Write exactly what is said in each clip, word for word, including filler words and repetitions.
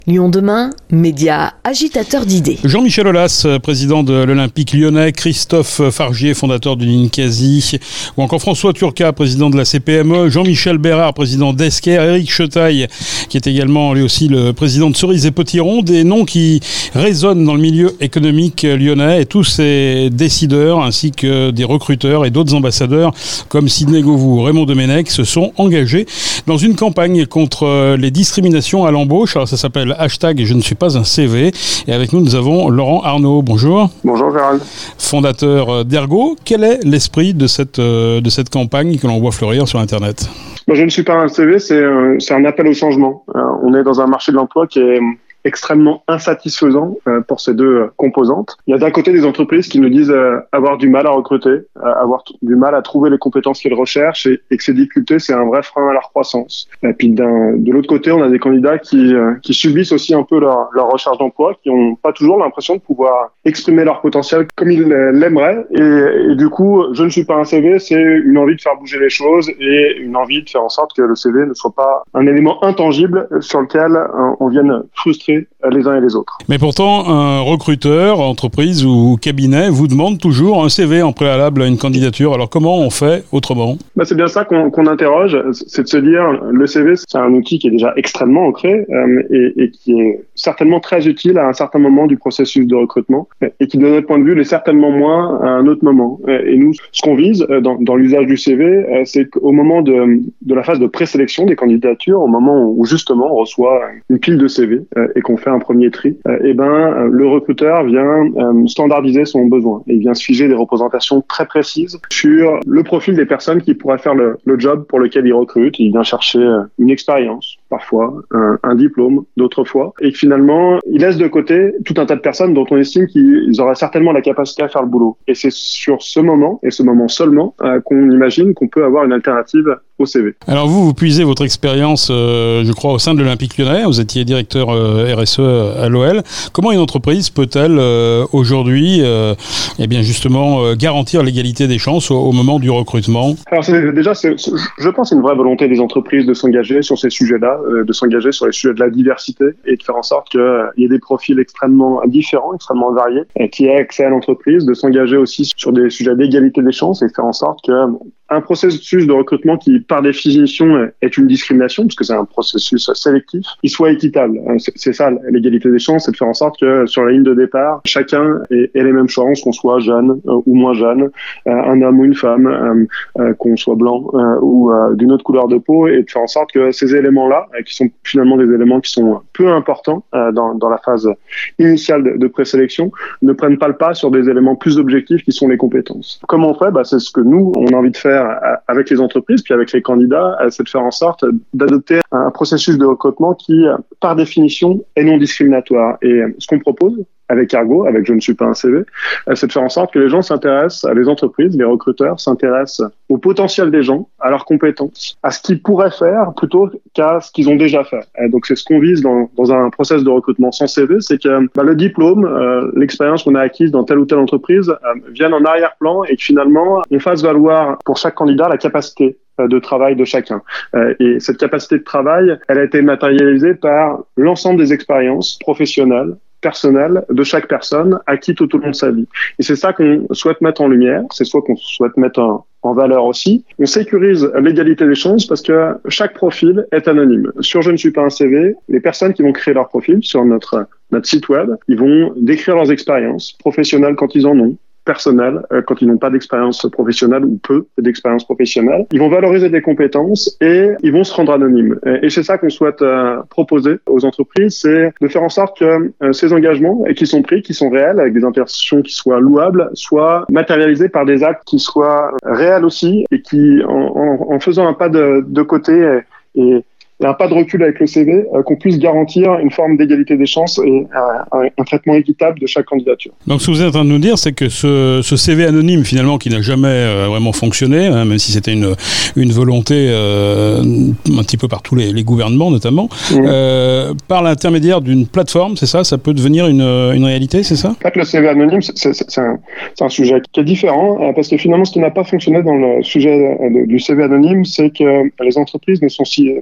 Lyon demain, média agitateur d'idées. Jean-Michel Aulas, président de l'Olympique lyonnais, Christophe Fargier, fondateur du Ninkasi, ou encore François Turca, président de la C P M E, Jean-Michel Bérard, président d'Esker, Éric Chetaille, qui est également lui aussi le président de Cerise et Potiron, des noms qui résonnent dans le milieu économique lyonnais, et tous ces décideurs ainsi que des recruteurs et d'autres ambassadeurs comme Sidney Govou ou Raymond Domenech se sont engagés dans une campagne contre les discriminations à l'embauche. Alors ça s'appelle hashtag je ne suis pas un C V. Et avec nous, nous avons Laurent Arnaud. Bonjour. Bonjour Gérald. Fondateur d'Ergo. Quel est l'esprit de cette, de cette campagne que l'on voit fleurir sur Internet ? Moi, je ne suis pas un C V, c'est, c'est un appel au changement. On est dans un marché de l'emploi qui est extrêmement insatisfaisant euh, pour ces deux euh, composantes. Il y a d'un côté des entreprises qui nous disent euh, avoir du mal à recruter, euh, avoir t- du mal à trouver les compétences qu'elles recherchent et, et que ces difficultés, c'est un vrai frein à leur croissance. Et puis d'un, de l'autre côté, on a des candidats qui, euh, qui subissent aussi un peu leur, leur recherche d'emploi, qui n'ont pas toujours l'impression de pouvoir exprimer leur potentiel comme ils l'aimeraient. Et, et du coup, je ne suis pas un C V, c'est une envie de faire bouger les choses et une envie de faire en sorte que le C V ne soit pas un élément intangible sur lequel euh, on vienne frustrer les uns et les autres. Mais pourtant, un recruteur, entreprise ou cabinet vous demande toujours un C V en préalable à une candidature. Alors comment on fait autrement ? Bah, c'est bien ça qu'on, qu'on interroge, c'est de se dire le C V, c'est un outil qui est déjà extrêmement ancré euh, et, et qui est certainement très utile à un certain moment du processus de recrutement et qui, de notre point de vue, l'est certainement moins à un autre moment. Et nous, ce qu'on vise dans, dans l'usage du C V, c'est qu'au moment de, de la phase de présélection des candidatures, au moment où justement on reçoit une pile de C V et qu'on fait un premier tri, euh, et ben euh, le recruteur vient euh, standardiser son besoin et il vient se figer des représentations très précises sur le profil des personnes qui pourraient faire le, le job pour lequel il recrute. Il vient chercher euh, une expérience, parfois un, un diplôme, d'autres fois, et finalement il laisse de côté tout un tas de personnes dont on estime qu'ils auraient certainement la capacité à faire le boulot. Et c'est sur ce moment et ce moment seulement euh, qu'on imagine qu'on peut avoir une alternative au C V. Alors vous, vous puisez votre expérience, euh, je crois, au sein de l'Olympique lyonnais. Vous étiez directeur euh, R S E à l'O L. Comment une entreprise peut-elle euh, aujourd'hui, euh, eh bien justement, euh, garantir l'égalité des chances au, au moment du recrutement ? Alors c'est, déjà, c'est, c'est, je pense, c'est une vraie volonté des entreprises de s'engager sur ces sujets-là, euh, de s'engager sur les sujets de la diversité et de faire en sorte qu'il euh, y ait des profils extrêmement différents, extrêmement variés, et qui aient accès à l'entreprise, de s'engager aussi sur des sujets d'égalité des chances et de faire en sorte que un processus de recrutement qui, par définition, est une discrimination, parce que c'est un processus sélectif, il soit équitable. C'est, c'est ça, l'égalité des chances, c'est de faire en sorte que, sur la ligne de départ, chacun ait, ait les mêmes chances, qu'on soit jeune euh, ou moins jeune, euh, un homme ou une femme, euh, euh, qu'on soit blanc euh, ou euh, d'une autre couleur de peau, et de faire en sorte que ces éléments-là, euh, qui sont finalement des éléments qui sont peu importants euh, dans, dans la phase initiale de, de présélection, ne prennent pas le pas sur des éléments plus objectifs qui sont les compétences. Comment on fait ? Bah, c'est ce que nous, on a envie de faire avec les entreprises, puis avec les candidats, c'est de faire en sorte d'adopter un processus de recrutement qui, par définition, est non discriminatoire. Et ce qu'on propose avec Ergo, avec Je ne suis pas un C V, c'est de faire en sorte que les gens s'intéressent, les entreprises, les recruteurs s'intéressent au potentiel des gens, à leurs compétences, à ce qu'ils pourraient faire plutôt qu'à ce qu'ils ont déjà fait. Et donc c'est ce qu'on vise dans, dans un process de recrutement sans C V, c'est que bah, le diplôme, euh, l'expérience qu'on a acquise dans telle ou telle entreprise euh, vienne en arrière-plan et que finalement on fasse valoir pour chaque candidat la capacité de travail de chacun. Euh, et cette capacité de travail, elle a été matérialisée par l'ensemble des expériences professionnelles, personnelles de chaque personne acquis tout au long de sa vie. Et c'est ça qu'on souhaite mettre en lumière, c'est ça qu'on souhaite mettre en, en valeur aussi. On sécurise l'égalité des chances parce que chaque profil est anonyme. Sur Je ne suis pas un C V, les personnes qui vont créer leur profil sur notre, notre site web, ils vont décrire leurs expériences professionnelles quand ils en ont, personnel, euh, quand ils n'ont pas d'expérience professionnelle ou peu d'expérience professionnelle. Ils vont valoriser des compétences et ils vont se rendre anonymes. Et, et c'est ça qu'on souhaite euh, proposer aux entreprises, c'est de faire en sorte que euh, ces engagements qui sont pris, qui sont réels, avec des intentions qui soient louables, soient matérialisés par des actes qui soient réels aussi et qui, en, en, en faisant un pas de, de côté et, et et un pas de recul avec le C V, euh, qu'on puisse garantir une forme d'égalité des chances et euh, un, un traitement équitable de chaque candidature. Donc ce que vous êtes en train de nous dire, c'est que ce, ce C V anonyme, finalement, qui n'a jamais euh, vraiment fonctionné, hein, même si c'était une, une volonté euh, un petit peu par tous les, les gouvernements notamment, mmh. euh, par l'intermédiaire d'une plateforme, c'est ça, ça peut devenir une, une réalité, c'est ça ? En fait, le C V anonyme, c'est, c'est, c'est, un, c'est un sujet qui est différent, euh, parce que finalement, ce qui n'a pas fonctionné dans le sujet de, du C V anonyme, c'est que les entreprises ne sont si... Ne,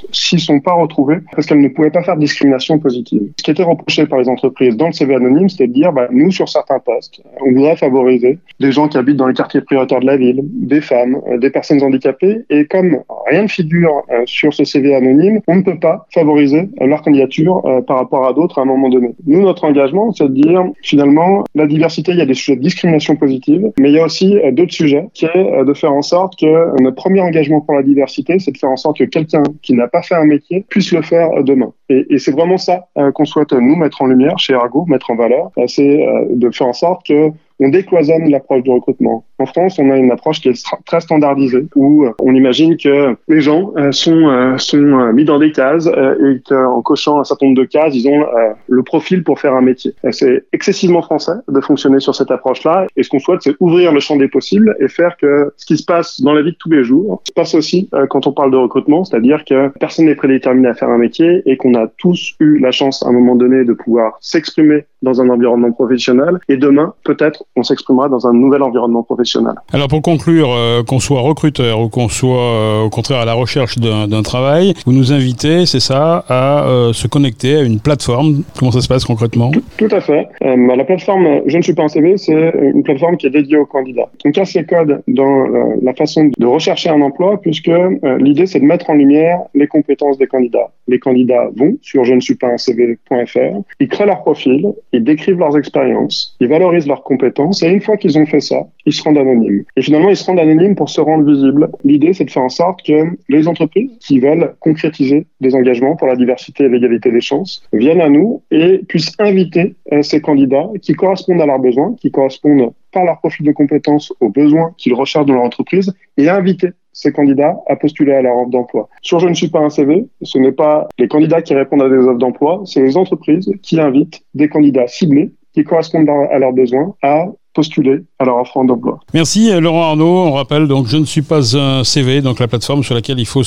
compétences s'y sont pas retrouvées parce qu'elles ne pouvaient pas faire de discrimination positive. Ce qui était reproché par les entreprises dans le C V anonyme, c'était de dire, bah, nous, sur certains postes, on voudrait favoriser des gens qui habitent dans les quartiers prioritaires de la ville, des femmes, euh, des personnes handicapées, et comme rien ne figure euh, sur ce C V anonyme, on ne peut pas favoriser euh, leur candidature euh, par rapport à d'autres à un moment donné. Nous, notre engagement, c'est de dire, finalement, la diversité, il y a des sujets de discrimination positive, mais il y a aussi euh, d'autres sujets, qui est euh, de faire en sorte que euh, notre premier engagement pour la diversité, c'est de faire en sorte que quelqu'un qui n'a pas fait un métier puisse le faire euh, demain. Et, et c'est vraiment ça euh, qu'on souhaite, euh, nous, mettre en lumière chez Ergo, mettre en valeur, euh, c'est euh, de faire en sorte que on décloisonne l'approche du recrutement. En France, on a une approche qui est très standardisée, où on imagine que les gens euh, sont, euh, sont euh, mis dans des cases euh, et qu'en cochant un certain nombre de cases, ils ont euh, le profil pour faire un métier. Et c'est excessivement français de fonctionner sur cette approche-là. Et ce qu'on souhaite, c'est ouvrir le champ des possibles et faire que ce qui se passe dans la vie de tous les jours se passe aussi euh, quand on parle de recrutement, c'est-à-dire que personne n'est prédéterminé à faire un métier et qu'on a tous eu la chance à un moment donné de pouvoir s'exprimer dans un environnement professionnel. Et demain, peut-être, on s'exprimera dans un nouvel environnement professionnel. Alors pour conclure, euh, qu'on soit recruteur ou qu'on soit euh, au contraire à la recherche d'un, d'un travail, vous nous invitez, c'est ça, à euh, se connecter à une plateforme. Comment ça se passe concrètement ? Tout, tout à fait. Euh, la plateforme Je ne suis pas un C V, c'est une plateforme qui est dédiée aux candidats. On casse les codes dans euh, la façon de rechercher un emploi, puisque euh, l'idée c'est de mettre en lumière les compétences des candidats. Les candidats vont sur je ne suis pas un C V point F R, ils créent leur profil, ils décrivent leurs expériences, ils valorisent leurs compétences, et une fois qu'ils ont fait ça, ils se rendent anonymes. Et finalement, ils se rendent anonymes pour se rendre visibles. L'idée, c'est de faire en sorte que les entreprises qui veulent concrétiser des engagements pour la diversité et l'égalité des chances viennent à nous et puissent inviter euh, ces candidats qui correspondent à leurs besoins, qui correspondent par leur profil de compétences aux besoins qu'ils recherchent dans leur entreprise, et inviter ces candidats à postuler à leur offre d'emploi. Sur Je ne suis pas un C V, ce n'est pas les candidats qui répondent à des offres d'emploi, c'est les entreprises qui invitent des candidats ciblés qui correspondent à leurs besoins à postuler à leur offre d'emploi. Merci Laurent Arnaud. On rappelle donc Je ne suis pas un C V, donc la plateforme sur laquelle il faut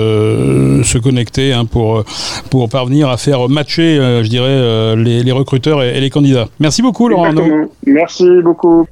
se, se connecter hein, pour, pour parvenir à faire matcher, euh, je dirais, euh, les, les recruteurs et, et les candidats. Merci beaucoup Laurent Exactement. Arnaud. Merci beaucoup.